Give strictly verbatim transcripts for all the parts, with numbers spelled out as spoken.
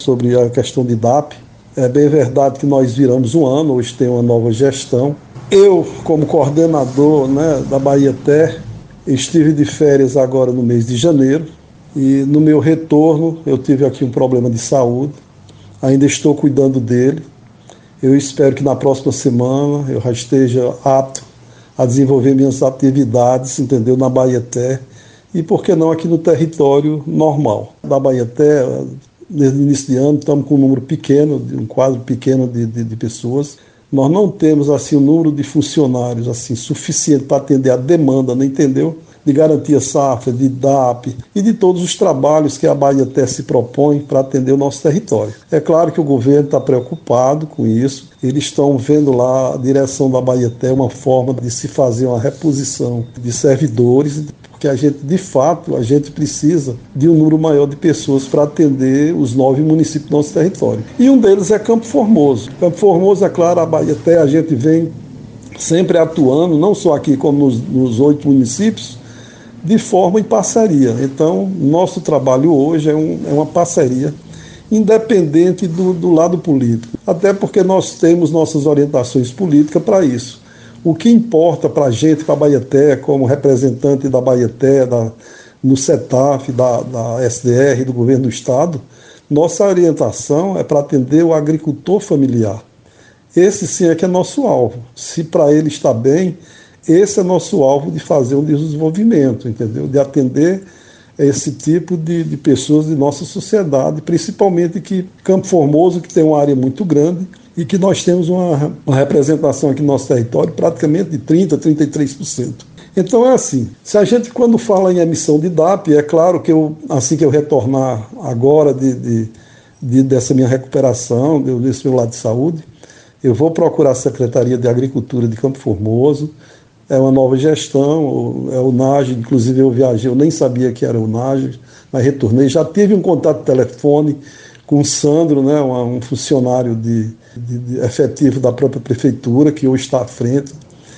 sobre a questão de D A P. É bem verdade que nós viramos um ano, hoje tem uma nova gestão. Eu, como coordenador, né, da Bahia-Ter, estive de férias agora no mês de janeiro e no meu retorno eu tive aqui um problema de saúde, ainda estou cuidando dele. Eu espero que na próxima semana eu já esteja apto a desenvolver minhas atividades, entendeu, na Bahia-Ter e, por que não, aqui no território normal. Da Bahia-Ter, desde o início de ano, estamos com um número pequeno, um quadro pequeno de, de, de pessoas. Nós não temos assim, um número de funcionários assim, suficiente para atender a demanda, não entendeu? De garantia safra, de D A P e de todos os trabalhos que a Bahia-Ter se propõe para atender o nosso território. É claro que o governo está preocupado com isso, eles estão vendo lá a direção da Bahia-Ter uma forma de se fazer uma reposição de servidores, porque a gente, de fato, a gente precisa de um número maior de pessoas para atender os nove municípios do nosso território. E um deles é Campo Formoso. Campo Formoso, é claro, a Bahia-Ter, a gente vem sempre atuando, não só aqui como nos, nos oito municípios, de forma em parceria. Então, nosso trabalho hoje é, um, é uma parceria independente do, do lado político, até porque nós temos nossas orientações políticas para isso. O que importa para a gente, para a Bahia-Ter, como representante da Bahia-Ter, da, no CETAF, da, da S D R, do governo do Estado, nossa orientação é para atender o agricultor familiar. Esse sim é que é nosso alvo. Se para ele está bem, esse é nosso alvo de fazer um desenvolvimento, entendeu? De atender esse tipo de, de pessoas de nossa sociedade, principalmente que Campo Formoso, que tem uma área muito grande e que nós temos uma, uma representação aqui no nosso território praticamente de trinta por cento, trinta e três por cento. Então é assim, se a gente quando fala em emissão de D A P, é claro que eu, assim que eu retornar agora de, de, de, dessa minha recuperação, desse meu lado de saúde, eu vou procurar a Secretaria de Agricultura de Campo Formoso. É uma nova gestão, é o NAGE, inclusive eu viajei, eu nem sabia que era o NAGE, mas retornei. Já tive um contato telefone com o Sandro, né, um funcionário de, de, de efetivo da própria prefeitura, que hoje está à frente.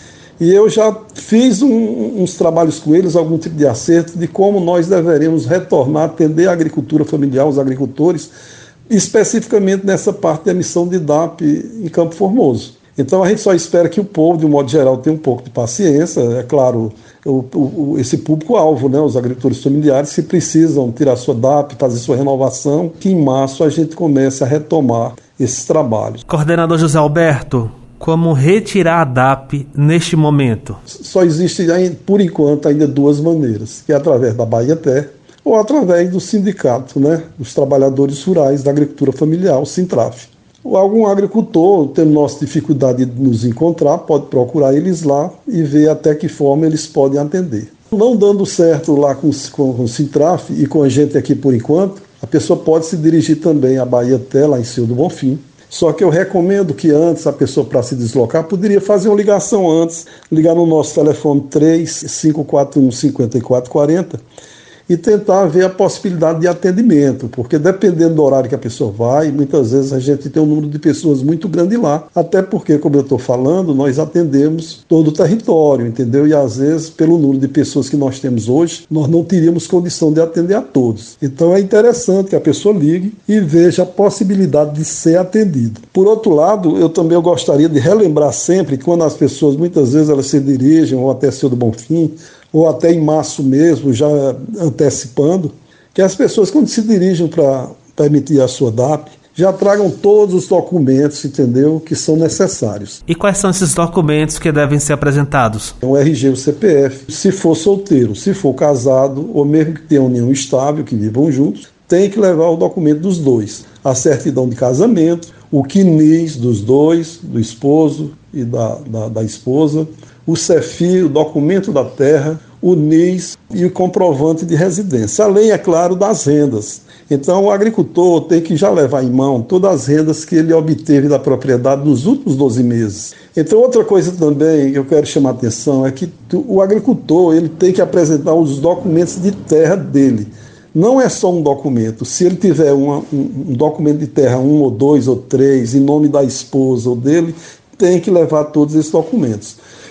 E eu já fiz um, uns trabalhos com eles, algum tipo de acerto de como nós deveremos retornar a atender a agricultura familiar, os agricultores, especificamente nessa parte da emissão de D A P em Campo Formoso. Então a gente só espera que o povo, de um modo geral, tenha um pouco de paciência. É claro, o, o, esse público-alvo, né, os agricultores familiares, que precisam tirar sua D A P, fazer sua renovação, que em março a gente comece a retomar esses trabalhos. Coordenador José Alberto, como retirar a D A P neste momento? Só existe, por enquanto, ainda duas maneiras, que é através da Bahia-Ter ou através do sindicato, né, dos trabalhadores rurais da agricultura familiar, o Sintraf. Algum agricultor, tendo nossa dificuldade de nos encontrar, pode procurar eles lá e ver até que forma eles podem atender. Não dando certo lá com, com, com o Sintraf e com a gente aqui por enquanto, a pessoa pode se dirigir também à Bahia-Ter, lá em Senhor do Bonfim. Só que eu recomendo que antes a pessoa, para se deslocar, poderia fazer uma ligação antes, ligar no nosso telefone três cinco quatro um, cinco quatro quatro zero e tentar ver a possibilidade de atendimento, porque dependendo do horário que a pessoa vai, muitas vezes a gente tem um número de pessoas muito grande lá, até porque, como eu estou falando, nós atendemos todo o território, entendeu? E às vezes, pelo número de pessoas que nós temos hoje, nós não teríamos condição de atender a todos. Então é interessante que a pessoa ligue e veja a possibilidade de ser atendido. Por outro lado, eu também gostaria de relembrar sempre que quando as pessoas, muitas vezes, elas se dirigem ou até Senhor do Bonfim, ou até em março mesmo, já antecipando, que as pessoas, quando se dirigem para emitir a sua D A P, já tragam todos os documentos, entendeu, que são necessários. E quais são esses documentos que devem ser apresentados? O R G e o C P F, se for solteiro, se for casado, ou mesmo que tenha união estável, que vivam juntos, tem que levar o documento dos dois. A certidão de casamento, o C N I S dos dois, do esposo e da, da, da esposa, o C E F I, o documento da terra, o N I S e o comprovante de residência. Além, é claro, das rendas. Então, o agricultor tem que já levar em mão todas as rendas que ele obteve da propriedade nos últimos doze meses. Então, outra coisa também que eu quero chamar a atenção é que o agricultor ele tem que apresentar os documentos de terra dele. Não é só um documento. Se ele tiver uma, um, um documento de terra, um ou dois ou três, em nome da esposa ou dele, tem que levar todos esses documentos.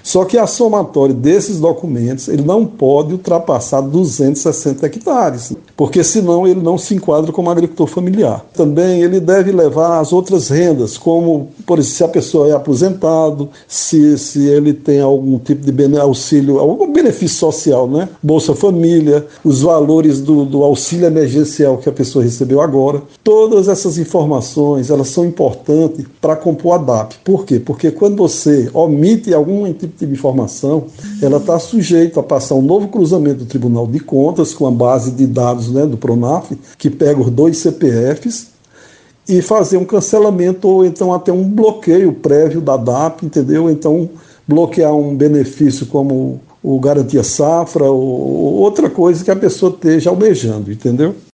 Só que a somatória desses documentos, ele não pode ultrapassar duzentos e sessenta hectares, porque senão ele não se enquadra como agricultor familiar. Também ele deve levar as outras rendas, como, por exemplo, se a pessoa é aposentado, se, se ele tem algum tipo de auxílio, algum benefício social, né? Bolsa Família, os valores do, do auxílio emergencial que a pessoa recebeu agora. Todas essas informações, elas são importantes para compor a D A P. Por quê? Porque quando você omite algum tipo de informação, ela está sujeita a passar um novo cruzamento do Tribunal de Contas com a base de dados, né, do Pronaf, que pega os dois C P Fs, e fazer um cancelamento ou então até um bloqueio prévio da D A P, entendeu? Então bloquear um benefício como o Garantia Safra ou outra coisa que a pessoa esteja almejando, entendeu?